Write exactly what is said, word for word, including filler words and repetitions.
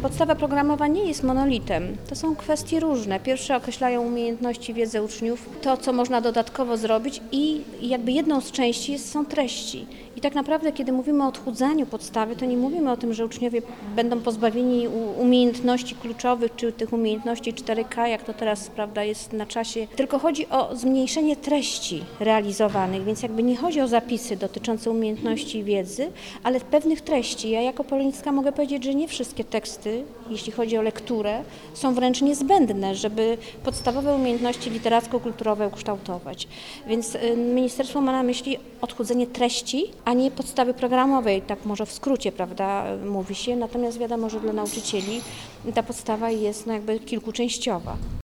Podstawa programowa nie jest monolitem. To są kwestie różne. Pierwsze określają umiejętności, wiedzę uczniów, to co można dodatkowo zrobić i jakby jedną z części jest, są treści. I tak naprawdę, kiedy mówimy o odchudzaniu podstawy, to nie mówimy o tym, że uczniowie będą pozbawieni umiejętności kluczowych, czy tych umiejętności cztery K, jak to teraz, prawda, jest na czasie, tylko chodzi o zmniejszenie treści realizowanych, więc jakby nie chodzi o zapisy dotyczące umiejętności i wiedzy, ale pewnych treści. Ja jako polonistka mogę powiedzieć, że nie wszystkie teksty, jeśli chodzi o lekturę, są wręcz niezbędne, żeby podstawowe umiejętności literacko-kulturowe ukształtować. Więc ministerstwo ma na myśli odchudzenie treści, a nie podstawy programowej, tak może w skrócie, prawda, mówi się, natomiast wiadomo, że dla nauczycieli ta podstawa jest no jakby kilkuczęściowa.